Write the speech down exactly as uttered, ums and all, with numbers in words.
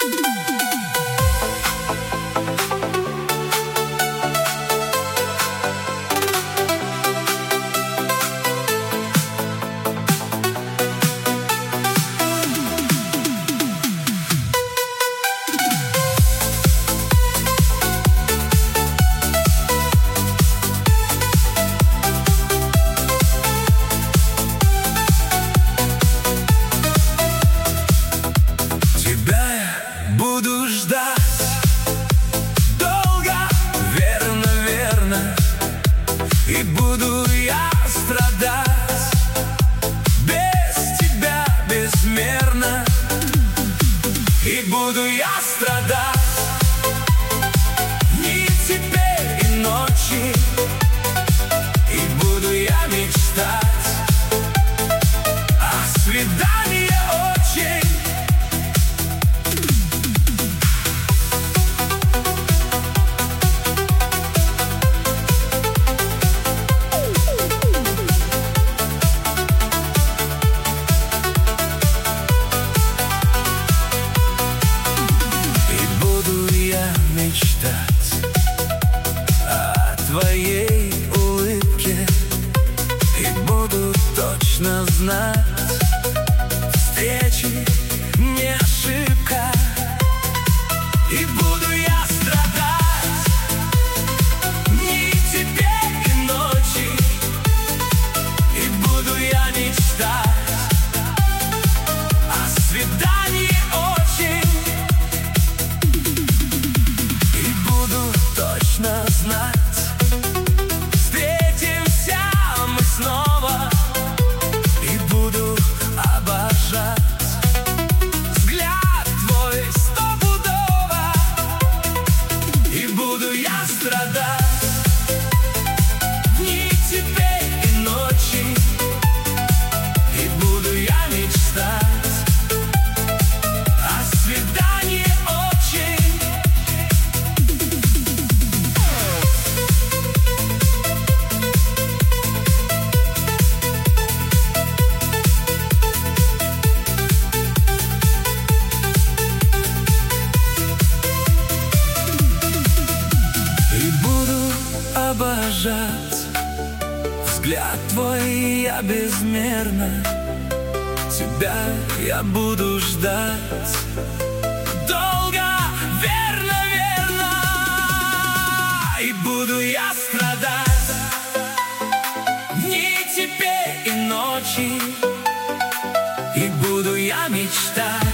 Буду ждать долго, верно, верно, и буду я страдать без тебя безмерно, и буду я страдать дни теперь и ночи, и буду я мечтать о свидании очень. Мечтать о твоей улыбке, и буду точно знать, встречи не ошибка, и буду я страдать дни теперь и ночи, и буду я мечтать о свидании очень. Точно знать, встретимся мы снова, и буду обожать взгляд твой стопудово, и буду я страдать дни теперь и ночи, и буду я мечтать о свидании очень. Обожать взгляд твой я безмерно, тебя я буду ждать долго, верно, верно, и буду я страдать дни теперь и ночи, и буду я мечтать